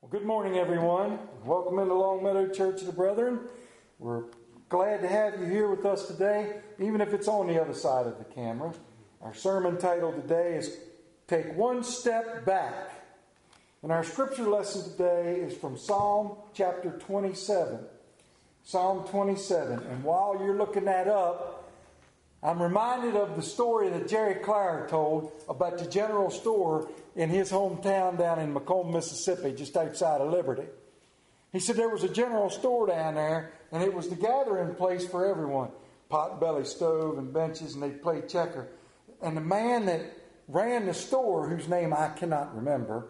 Well, good morning, everyone. Welcome into Longmeadow Church of the Brethren. We're glad to have you here with us today, even if it's on the other side of the camera. Our sermon title today is Take One Step Back. And our scripture lesson today is from Psalm chapter 27. Psalm 27. And while you're looking that up, I'm reminded of the story that Jerry Clower told about the general store in his hometown down in Macomb, Mississippi, just outside of Liberty. He said there was a general store down there, and it was the gathering place for everyone. Potbelly stove and benches, and they'd play checker. And the man that ran the store, whose name I cannot remember,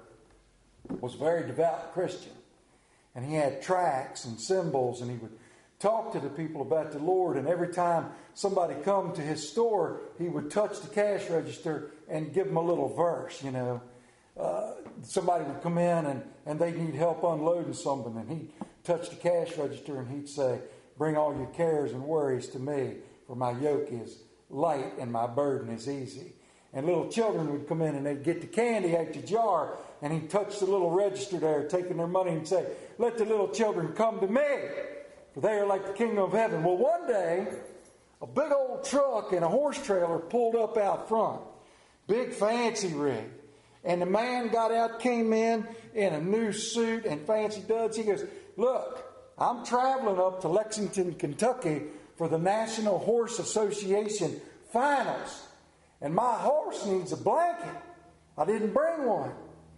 was a very devout Christian. And he had tracts and symbols, and he would talk to the people about the Lord. And every time somebody come to his store, he would touch the cash register and give them a little verse, you know. Somebody would come in and they need help unloading something, and he'd touch the cash register and he'd say, "Bring all your cares and worries to me, for my yoke is light and my burden is easy." And little children would come in and they'd get the candy out the jar, and he'd touch the little register there, taking their money, and say, "Let the little children come to me, for they are like the kingdom of heaven." Well, one day, a big old truck and a horse trailer pulled up out front. Big fancy rig. And the man got out, came in a new suit and fancy duds. He goes, "Look, I'm traveling up to Lexington, Kentucky for the National Horse Association finals. And my horse needs a blanket. I didn't bring one."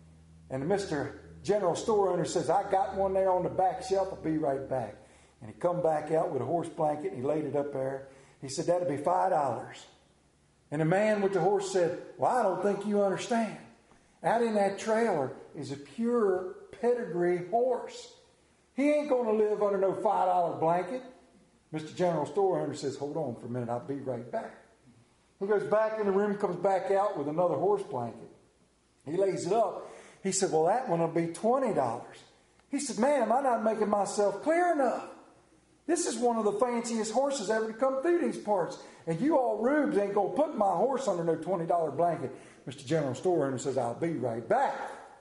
And Mr. General Store owner says, "I got one there on the back shelf. I'll be right back." And he come back out with a horse blanket and he laid it up there. He said, "That'll be $5. And the man with the horse said, "Well, I don't think you understand. Out in that trailer is a pure pedigree horse. He ain't going to live under no $5 blanket." Mr. General Store owner says, "Hold on for a minute, I'll be right back." He goes back in the room, comes back out with another horse blanket. He lays it up. He said, "Well, that one will be $20. He said, "Man, am I not making myself clear enough? This is one of the fanciest horses ever to come through these parts. And you all rubes ain't going to put my horse under no $20 blanket." Mr. General Store owner says, "I'll be right back."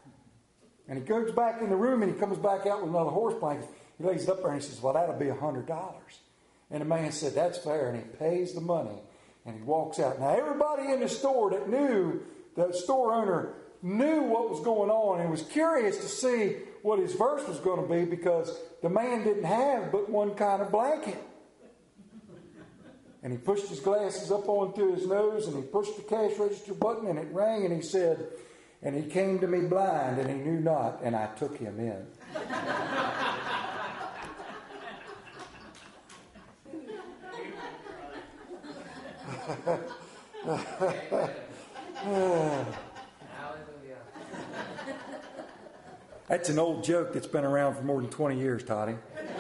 And he goes back in the room and he comes back out with another horse blanket. He lays it up there and he says, "Well, that'll be $100. And the man said, "That's fair." And he pays the money and he walks out. Now, everybody in the store that knew, the store owner knew what was going on and was curious to see what his verse was going to be, because the man didn't have but one kind of blanket. And he pushed his glasses up onto his nose and he pushed the cash register button and it rang, and he said, "And he came to me blind and he knew not, and I took him in." That's an old joke that's been around for more than 20 years, Toddy.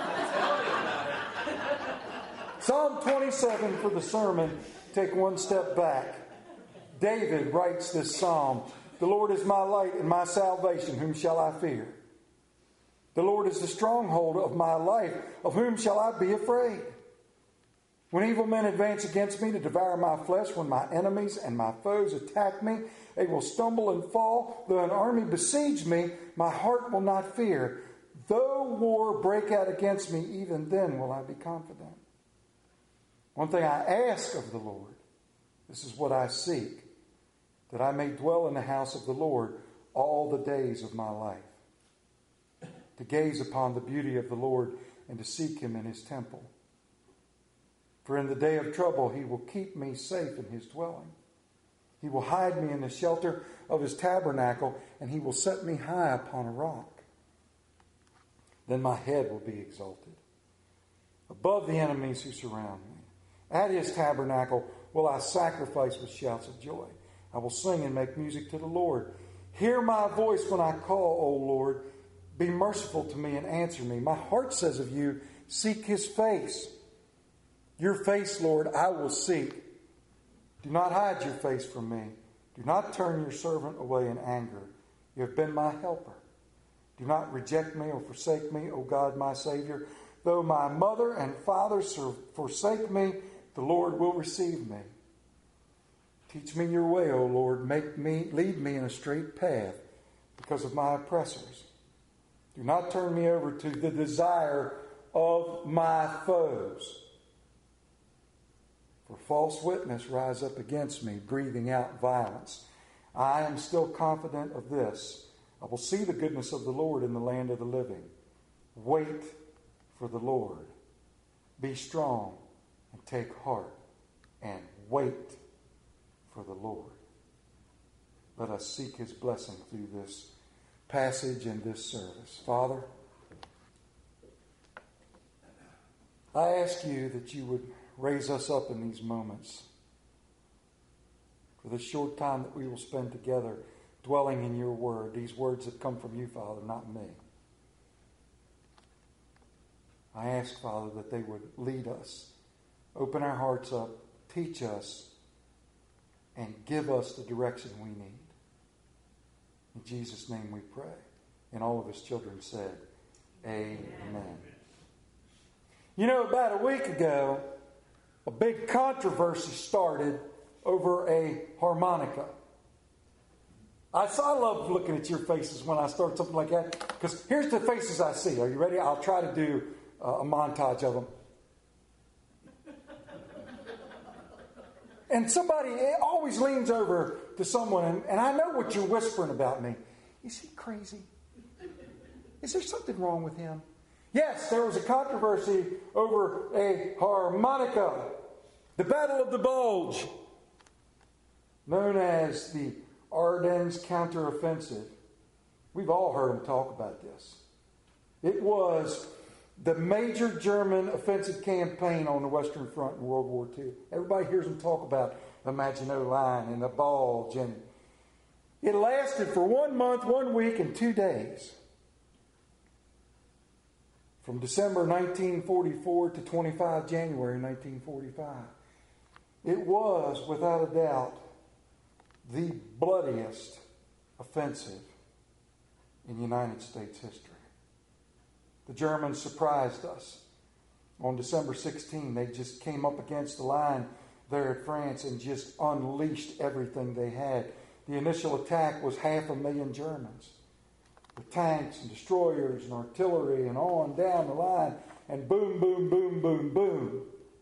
Psalm 27 for the sermon, Take One Step Back. David writes this psalm. "The Lord is my light and my salvation. Whom shall I fear? The Lord is the stronghold of my life. Of whom shall I be afraid? When evil men advance against me to devour my flesh, when my enemies and my foes attack me, they will stumble and fall. Though an army besiege me, my heart will not fear. Though war break out against me, even then will I be confident. One thing I ask of the Lord, this is what I seek, that I may dwell in the house of the Lord all the days of my life, to gaze upon the beauty of the Lord and to seek Him in His temple. For in the day of trouble He will keep me safe in His dwelling. He will hide me in the shelter of His tabernacle, and He will set me high upon a rock. Then my head will be exalted above the enemies who surround me. At His tabernacle will I sacrifice with shouts of joy. I will sing and make music to the Lord. Hear my voice when I call, O Lord. Be merciful to me and answer me. My heart says of you, seek His face. Your face, Lord, I will seek. Do not hide your face from me. Do not turn your servant away in anger. You have been my helper. Do not reject me or forsake me, O God, my Savior. Though my mother and father forsake me, the Lord will receive me. Teach me your way, O Lord. Lead me in a straight path because of my oppressors. Do not turn me over to the desire of my foes. For false witness rise up against me, breathing out violence. I am still confident of this. I will see the goodness of the Lord in the land of the living. Wait for the Lord. Be strong and take heart and wait for the Lord. Let us seek His blessing through this passage and this service. Father, I ask you that you would raise us up in these moments for the short time that we will spend together dwelling in your word. These words have come from you, Father, not me. I ask, Father, that they would lead us, open our hearts up, teach us, and give us the direction we need. In Jesus' name we pray. And all of His children said, Amen. You know, about a week ago, a big controversy started over a harmonica. I love looking at your faces when I start something like that, because here's the faces I see. Are you ready? I'll try to do a montage of them. And somebody always leans over to someone, and I know what you're whispering about me. Is he crazy? Is there something wrong with him? Yes, there was a controversy over a harmonica. The Battle of the Bulge, known as the Ardennes counteroffensive. We've all heard them talk about this. It was the major German offensive campaign on the Western Front in World War II. Everybody hears them talk about the Maginot Line and the Bulge. And it lasted for 1 month, 1 week, and 2 days. From December 1944 to 25 January 1945. It was, without a doubt, the bloodiest offensive in United States history. The Germans surprised us. On December 16, they just came up against the line there at France and just unleashed everything they had. The initial attack was 500,000 Germans, with tanks and destroyers and artillery and on down the line, and boom, boom, boom, boom, boom.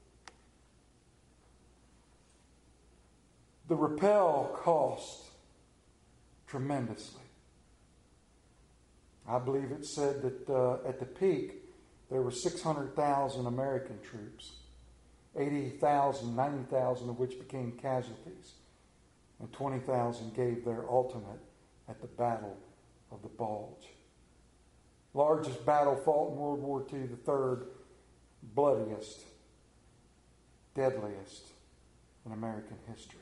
The rappel cost tremendously. I believe it said that at the peak there were 600,000 American troops, 80,000, 90,000 of which became casualties, and 20,000 gave their ultimate at the Battle of the Bulge. Largest battle fought in World War II, the third bloodiest, deadliest in American history.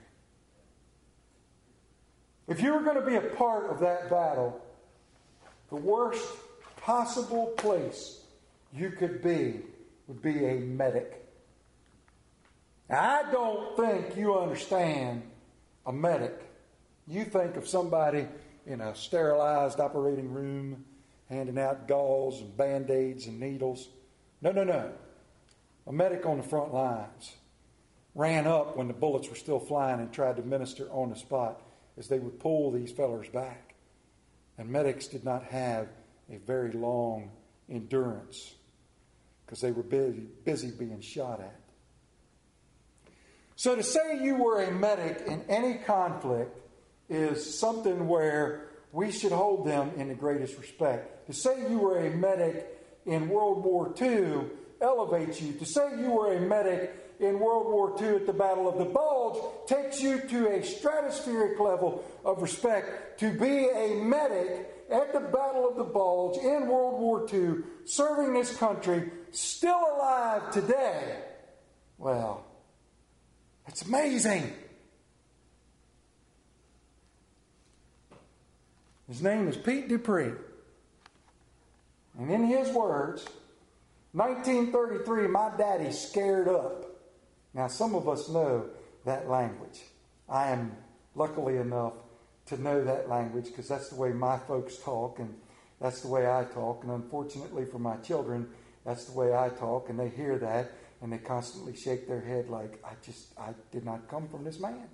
If you were going to be a part of that battle, the worst possible place you could be would be a medic. Now, I don't think you understand a medic. You think of somebody in a sterilized operating room handing out gauze and Band-Aids and needles. No. A medic on the front lines ran up when the bullets were still flying and tried to minister on the spot as they would pull these fellers back. And medics did not have a very long endurance because they were busy being shot at. So to say you were a medic in any conflict is something where we should hold them in the greatest respect. To say you were a medic in World War II elevates you. To say you were a medic in World War II at the Battle of the Bulge takes you to a stratospheric level of respect. To be a medic at the Battle of the Bulge in World War II, serving this country, still alive today, well, it's amazing. His name is Pete Dupree. And in his words, 1933, my daddy scared up. Now, some of us know that language. I am luckily enough to know that language because that's the way my folks talk and that's the way I talk. And unfortunately for my children, that's the way I talk. And they hear that and they constantly shake their head like, I did not come from this man.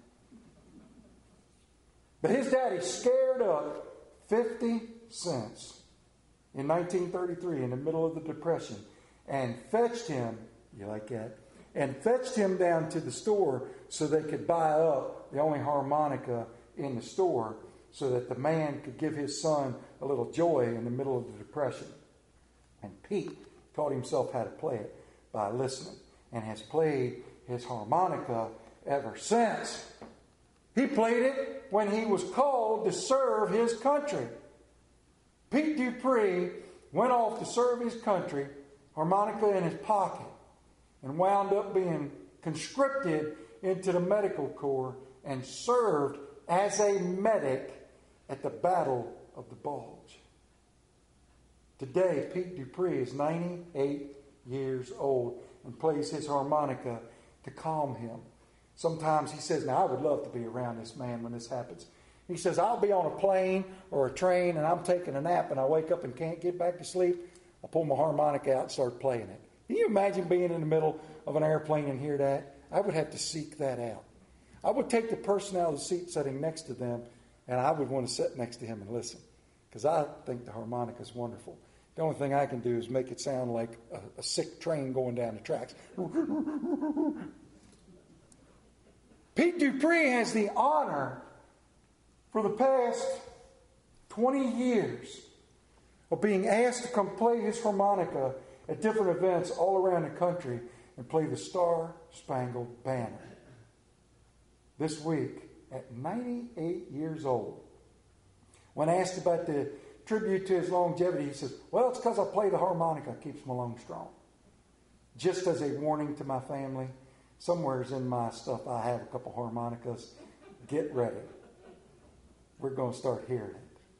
But his daddy scared up 50 cents in 1933 in the middle of the Depression and fetched him, you like that? And fetched him down to the store so they could buy up the only harmonica in the store so that the man could give his son a little joy in the middle of the Depression. And Pete taught himself how to play it by listening and has played his harmonica ever since. He played it when he was called to serve his country. Pete Dupree went off to serve his country, harmonica in his pocket, and wound up being conscripted into the medical corps and served as a medic at the Battle of the Bulge. Today, Pete Dupree is 98 years old and plays his harmonica to calm him. Sometimes he says, now I would love to be around this man when this happens. He says, I'll be on a plane or a train and I'm taking a nap and I wake up and can't get back to sleep. I pull my harmonica out and start playing it. Can you imagine being in the middle of an airplane and hear that? I would have to seek that out. I would take the person out of the seat sitting next to them and I would want to sit next to him and listen because I think the harmonica is wonderful. The only thing I can do is make it sound like a sick train going down the tracks. Pete Dupree has the honor for the past 20 years of being asked to come play his harmonica at different events all around the country and play the Star-Spangled Banner. This week, at 98 years old, when asked about the tribute to his longevity, he says, well, it's because I play the harmonica. It keeps my lungs strong. Just as a warning to my family, somewhere's in my stuff I have a couple harmonicas. Get ready. We're going to start hearing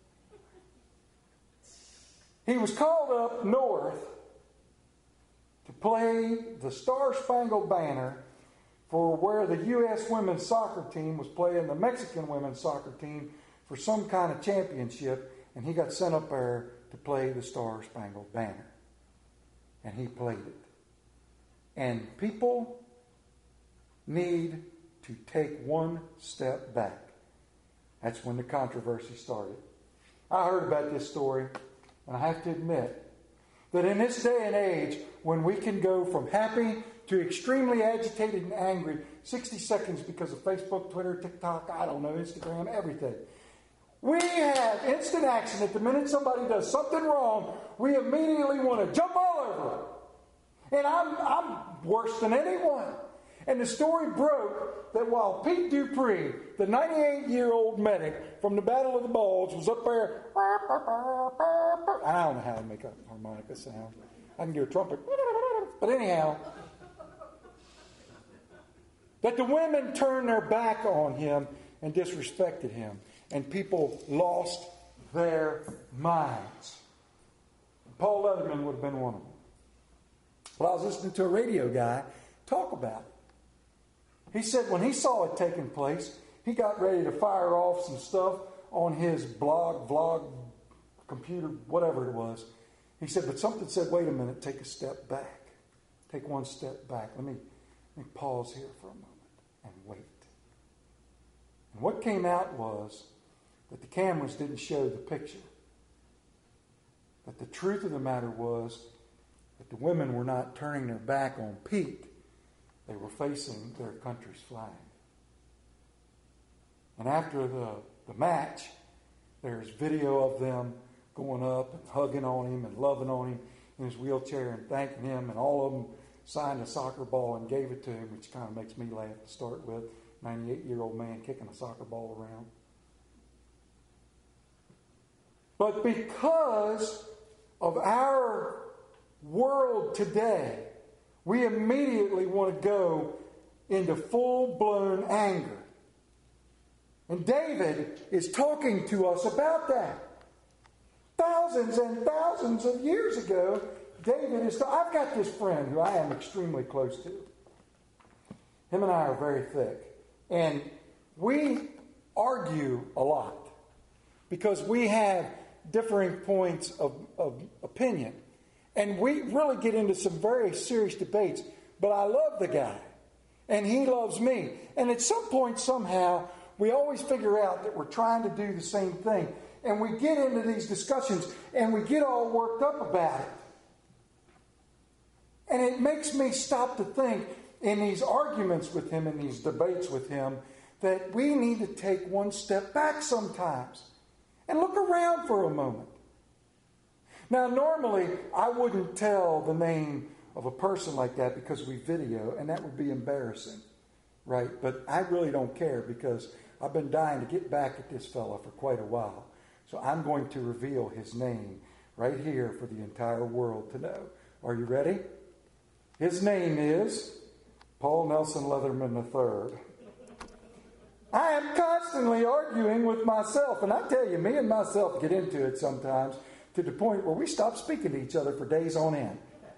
it. He was called up north to play the Star-Spangled Banner for where the U.S. women's soccer team was playing the Mexican women's soccer team for some kind of championship, and he got sent up there to play the Star-Spangled Banner. And he played it. And people need to take one step back. That's when the controversy started. I heard about this story, and I have to admit that in this day and age, when we can go from happy to extremely agitated and angry, 60 seconds because of Facebook, Twitter, TikTok, I don't know, Instagram, everything. We have instant action. At the minute somebody does something wrong, we immediately want to jump all over it. And I'm worse than anyone. And the story broke that while Pete Dupree, the 98-year-old medic from the Battle of the Bulge, was up there, I don't know how to make a harmonica sound. I can do a trumpet. But anyhow, that the women turned their back on him and disrespected him. And people lost their minds. Paul Leatherman would have been one of them. But I was listening to a radio guy talk about it. He said when he saw it taking place, he got ready to fire off some stuff on his blog, vlog, computer, whatever it was. He said, but something said, wait a minute, take a step back. Take one step back. Let me pause here for a moment and wait. And what came out was that the cameras didn't show the picture. But the truth of the matter was that the women were not turning their back on Pete. They were facing their country's flag. And after the match, there's video of them going up and hugging on him and loving on him in his wheelchair and thanking him. And all of them signed a soccer ball and gave it to him, which kind of makes me laugh to start with. 98-year-old man kicking a soccer ball around. But because of our world today, we immediately want to go into full-blown anger. And David is talking to us about that. Thousands and thousands of years ago, David is... I've got this friend who I am extremely close to. Him and I are very thick. And we argue a lot because we have differing points of opinion. And we really get into some very serious debates. But I love the guy. And he loves me. And at some point, somehow, we always figure out that we're trying to do the same thing. And we get into these discussions and we get all worked up about it. And it makes me stop to think in these arguments with him, in these debates with him, that we need to take one step back sometimes and look around for a moment. Now, normally, I wouldn't tell the name of a person like that because we video, and that would be embarrassing, right? But I really don't care because I've been dying to get back at this fella for quite a while. So I'm going to reveal his name right here for the entire world to know. Are you ready? His name is Paul Nelson Leatherman III. I am constantly arguing with myself, and I tell you, me and myself get into it sometimes to the point where we stop speaking to each other for days on end.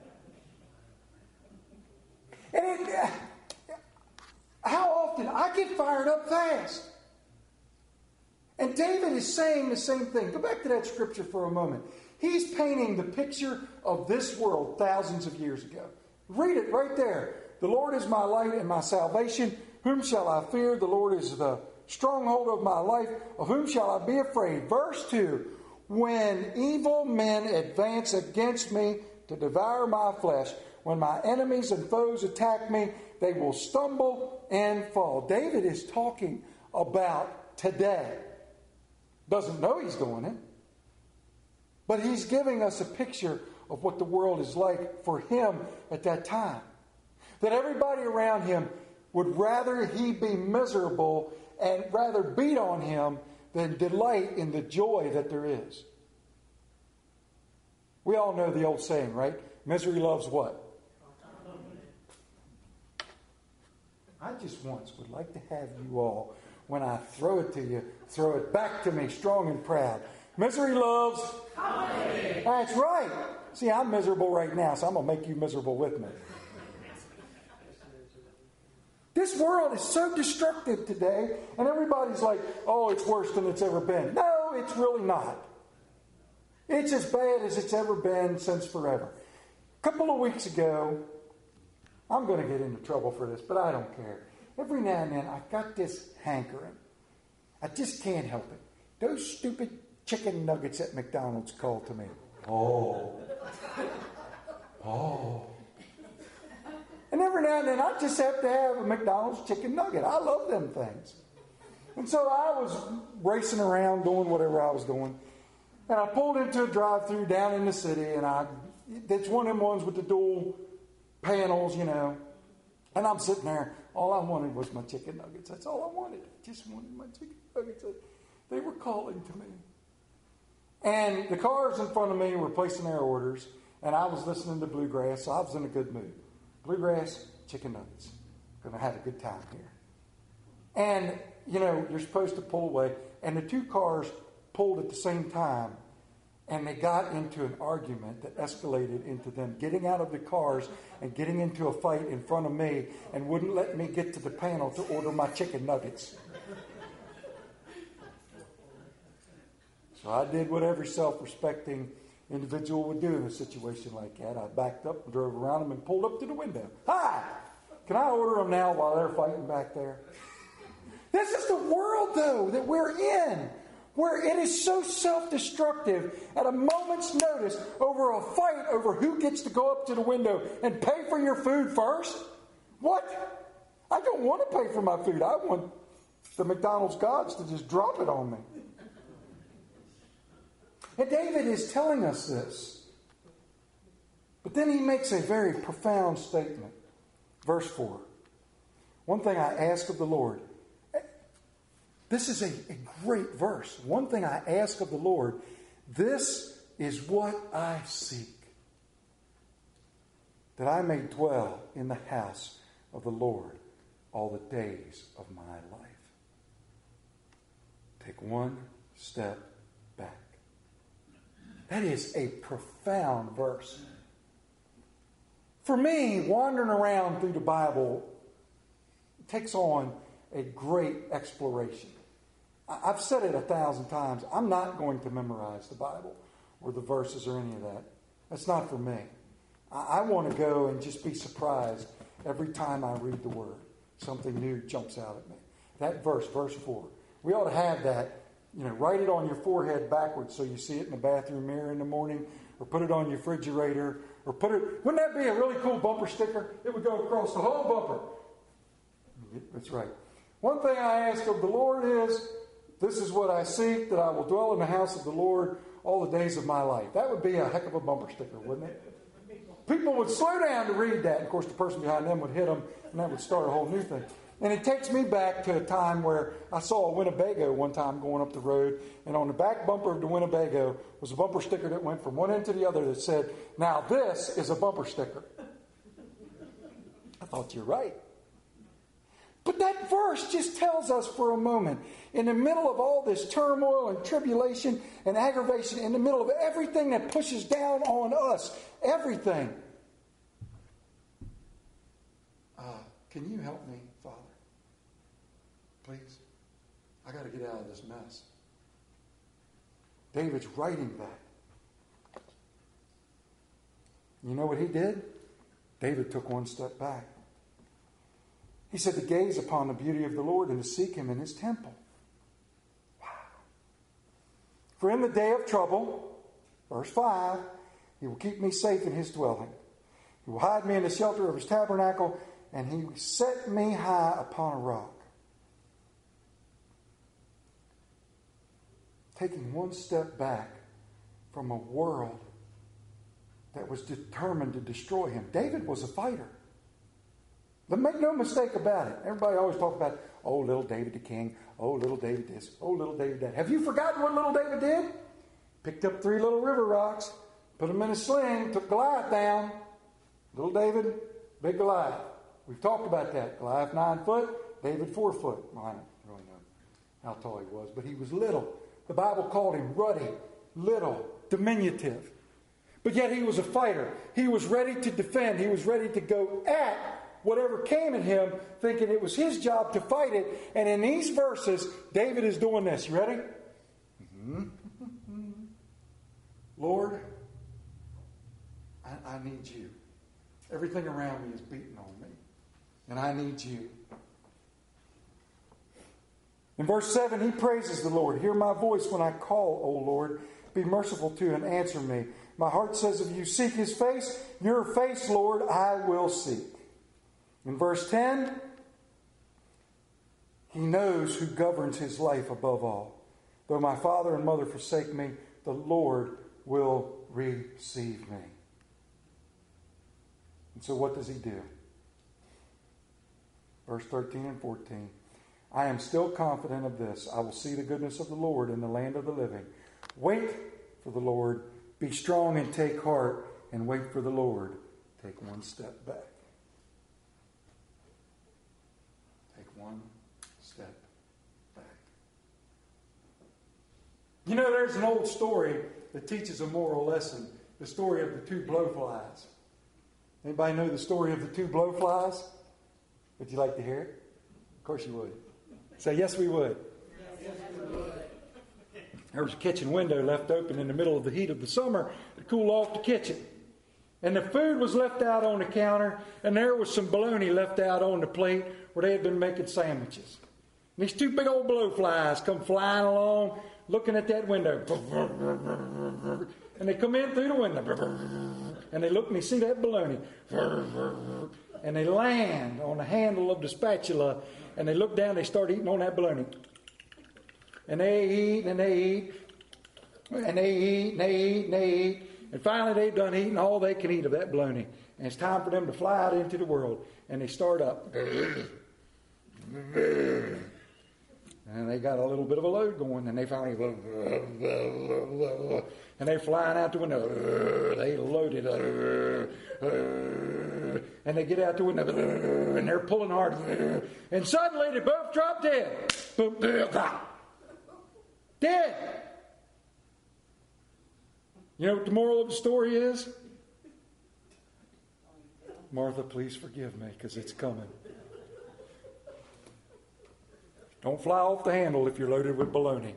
And how often I get fired up fast. And David is saying the same thing. Go back to that scripture for a moment. He's painting the picture of this world thousands of years ago. Read it right there. The Lord is my light and my salvation. Whom shall I fear? The Lord is the stronghold of my life. Of whom shall I be afraid? Verse 2. When evil men advance against me to devour my flesh, when my enemies and foes attack me, they will stumble and fall. David is talking about today. Doesn't know he's doing it. But he's giving us a picture of what the world is like for him at that time. That everybody around him would rather he be miserable and rather beat on him than delight in the joy that there is. We all know the old saying, right? Misery loves what? I just once would like to have you all, when I throw it to you, throw it back to me strong and proud. Misery loves company. That's right. See, I'm miserable right now, so I'm going to make you miserable with me. This world is so destructive today, and everybody's like, oh, it's worse than it's ever been. No, it's really not. It's as bad as it's ever been since forever. A couple of weeks ago, I'm going to get into trouble for this, but I don't care. Every now and then, I got this hankering. I just can't help it. Those stupid chicken nuggets at McDonald's call to me. Oh. And every now and then, I just have to have a McDonald's chicken nugget. I love them things. And so I was racing around doing whatever I was doing. And I pulled into a drive-thru down in the city. And it's one of them ones with the dual panels, you know. And I'm sitting there. All I wanted was my chicken nuggets. That's all I wanted. I just wanted my chicken nuggets. They were calling to me. And the cars in front of me were placing their orders. And I was listening to bluegrass, so I was in a good mood. Bluegrass, chicken nuggets. Going to have a good time here. And, you know, you're supposed to pull away. And the two cars pulled at the same time. And they got into an argument that escalated into them getting out of the cars and getting into a fight in front of me and wouldn't let me get to the panel to order my chicken nuggets. So I did what every self-respecting individual would do in a situation like that. I backed up and drove around them and pulled up to the window. Hi! Can I order them now while they're fighting back there? This is the world, though, that we're in, where it is so self-destructive at a moment's notice over a fight over who gets to go up to the window and pay for your food first. What? I don't want to pay for my food. I want the McDonald's gods to just drop it on me. And David is telling us this. But then he makes a very profound statement. Verse 4. One thing I ask of the Lord. This is a great verse. One thing I ask of the Lord. This is what I seek. That I may dwell in the house of the Lord all the days of my life. Take one step back. That is a profound verse. For me, wandering around through the Bible takes on a great exploration. I've said it 1,000 times. I'm not going to memorize the Bible or the verses or any of that. That's not for me. I want to go and just be surprised every time I read the Word. Something new jumps out at me. That verse 4. We ought to have that write it on your forehead backwards so you see it in the bathroom mirror in the morning, or put it on your refrigerator, or wouldn't that be a really cool bumper sticker? It would go across the whole bumper. That's right. One thing I ask of the Lord is, this is what I seek, that I will dwell in the house of the Lord all the days of my life. That would be a heck of a bumper sticker, wouldn't it? People would slow down to read that. Of course, the person behind them would hit them, and that would start a whole new thing. And it takes me back to a time where I saw a Winnebago one time going up the road, and on the back bumper of the Winnebago was a bumper sticker that went from one end to the other that said, "Now this is a bumper sticker." I thought, you're right. But that verse just tells us for a moment, in the middle of all this turmoil and tribulation and aggravation, in the middle of everything that pushes down on us, everything, can you help me, Father? Please. I got to get out of this mess. David's writing that. You know what he did? David took one step back. He said to gaze upon the beauty of the Lord and to seek him in his temple. Wow. For in the day of trouble, verse 5, he will keep me safe in his dwelling. He will hide me in the shelter of his tabernacle, and he will set me high upon a rock. Taking one step back from a world that was determined to destroy him. David was a fighter. But make no mistake about it. Everybody always talks about, oh, little David the king. Oh, little David this. Oh, little David that. Have you forgotten what little David did? Picked up 3 little river rocks, put them in a sling, took Goliath down. Little David, big Goliath. We've talked about that. Goliath 9 foot, David 4 foot. Well, I don't really know how tall he was, but he was little. The Bible called him ruddy, little, diminutive. But yet he was a fighter. He was ready to defend. He was ready to go at whatever came at him, thinking it was his job to fight it. And in these verses, David is doing this. You ready? Mm-hmm. Lord, I need you. Everything around me is beating on me. And I need you. In verse 7, he praises the Lord. Hear my voice when I call, O Lord. Be merciful to and answer me. My heart says of you, seek his face. Your face, Lord, I will seek. In verse 10, he knows who governs his life above all. Though my father and mother forsake me, the Lord will receive me. And so what does he do? Verse 13 and 14. I am still confident of this. I will see the goodness of the Lord in the land of the living. Wait for the Lord. Be strong and take heart, and wait for the Lord. Take one step back. Take one step back. You know, there's an old story that teaches a moral lesson. The story of the 2 blowflies. Anybody know the story of the 2 blowflies? Would you like to hear it? Of course you would. Say, yes, we would. Yes, we would. There was a kitchen window left open in the middle of the heat of the summer to cool off the kitchen. And the food was left out on the counter, and there was some bologna left out on the plate where they had been making sandwiches. And these 2 big old blowflies come flying along, looking at that window. And they come in through the window. And they look and they see that bologna. And they land on the handle of the spatula, and they look down, they start eating on that bologna. And they eat, and they eat, and they eat, and they eat, and they eat. And finally they've done eating all they can eat of that bologna. And it's time for them to fly out into the world. And they start up. And they got a little bit of a load going, and they finally, and they're flying out the window. They loaded up. And they get out the window, and they're pulling hard. And suddenly they both drop dead. Dead. You know what the moral of the story is? Martha, please forgive me, because it's coming. Don't fly off the handle if you're loaded with bologna.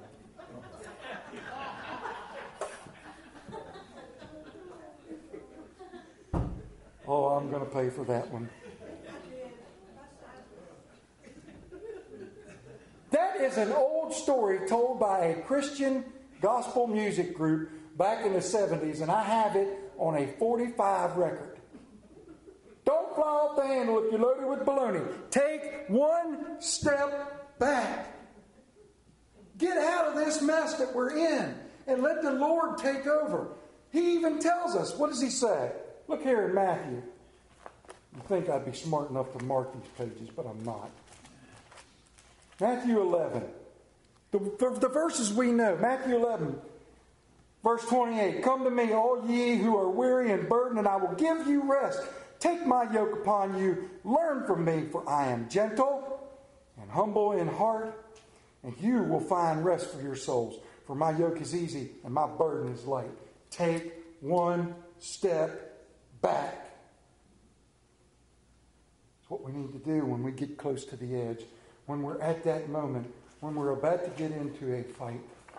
Oh, I'm going to pay for that one. That is an old story told by a Christian gospel music group back in the 70s, and I have it on a 45 record. Don't fly off the handle if you're loaded with baloney. Take one step back. Get out of this mess that we're in and let the Lord take over. He even tells us, what does he say? Look here in Matthew. You think I'd be smart enough to mark these pages, but I'm not. Matthew 11. The verses we know. Matthew 11, verse 28. Come to me, all ye who are weary and burdened, and I will give you rest. Take my yoke upon you. Learn from me, for I am gentle and humble in heart, and you will find rest for your souls. For my yoke is easy and my burden is light. Take one step back. It's what we need to do when we get close to the edge, when we're at that moment, when we're about to get into a fight.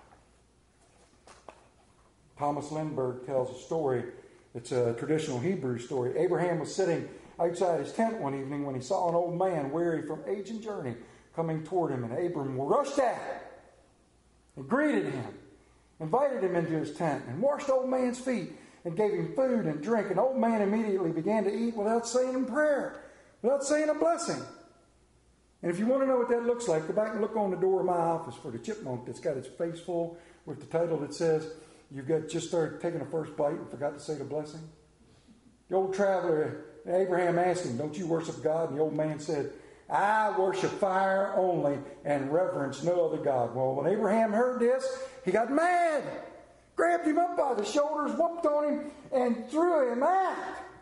Thomas Lindbergh tells a story. It's a traditional Hebrew story. Abraham was sitting outside his tent one evening when he saw an old man weary from age and journey coming toward him. And Abram rushed out and greeted him, invited him into his tent, and washed the old man's feet and gave him food and drink. And the old man immediately began to eat without saying a prayer, without saying a blessing. And if you want to know what that looks like, go back and look on the door of my office for the chipmunk that's got its face full with the title that says, "You've got just started taking the first bite and forgot to say the blessing." The old traveler, Abraham, asked him, "Don't you worship God?" And the old man said, "I worship fire only and reverence no other God." Well, when Abraham heard this, he got mad, grabbed him up by the shoulders, whooped on him, and threw him out.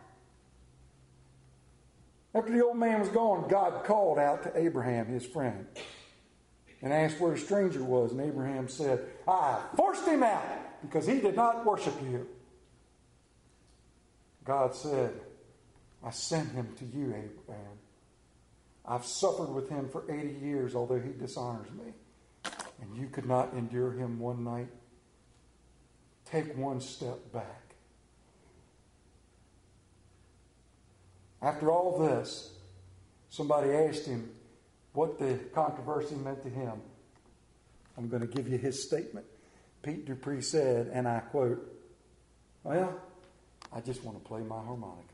After the old man was gone, God called out to Abraham, his friend, and asked where the stranger was. And Abraham said, "I forced him out because he did not worship you." God said, "I sent him to you, Abraham. I've suffered with him for 80 years, although he dishonors me. And you could not endure him one night. Take one step back." After all this, somebody asked him what the controversy meant to him. I'm going to give you his statement. Pete Dupree said, and I quote, "Well, I just want to play my harmonica."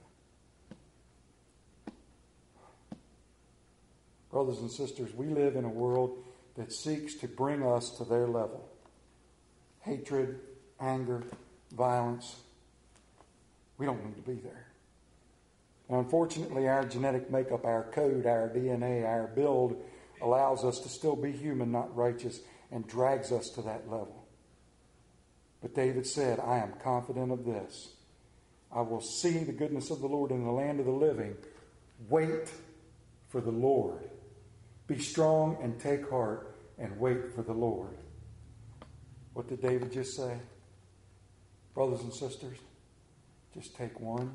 Brothers and sisters, we live in a world that seeks to bring us to their level. Hatred, anger, violence. We don't need to be there. And unfortunately, our genetic makeup, our code, our DNA, our build allows us to still be human, not righteous, and drags us to that level. But David said, "I am confident of this. I will see the goodness of the Lord in the land of the living." Wait for the Lord. Be strong and take heart and wait for the Lord. What did David just say? Brothers and sisters, just take one,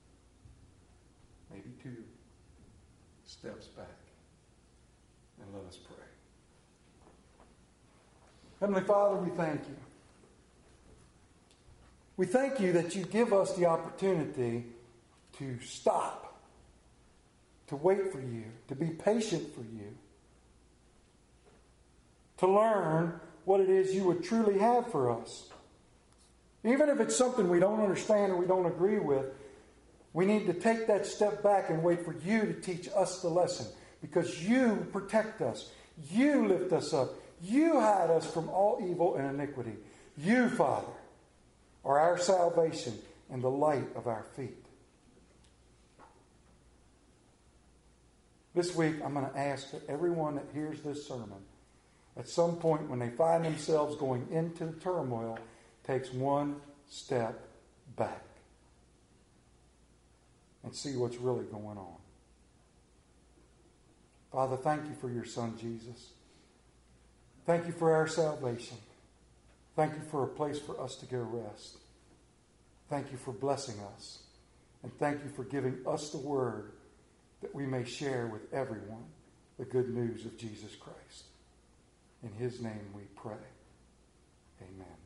maybe two steps back, and let us pray. Heavenly Father, we thank you. We thank you that you give us the opportunity to stop, to wait for you, to be patient for you, to learn what it is you would truly have for us. Even if it's something we don't understand or we don't agree with, we need to take that step back and wait for you to teach us the lesson, because you protect us. You lift us up. You hide us from all evil and iniquity. You, Father, are our salvation and the light of our feet. This week, I'm going to ask that everyone that hears this sermon, at some point when they find themselves going into the turmoil, takes one step back and see what's really going on. Father, thank you for your Son, Jesus. Thank you for our salvation. Thank you for a place for us to go rest. Thank you for blessing us. And thank you for giving us the word that we may share with everyone the good news of Jesus Christ. In his name we pray. Amen.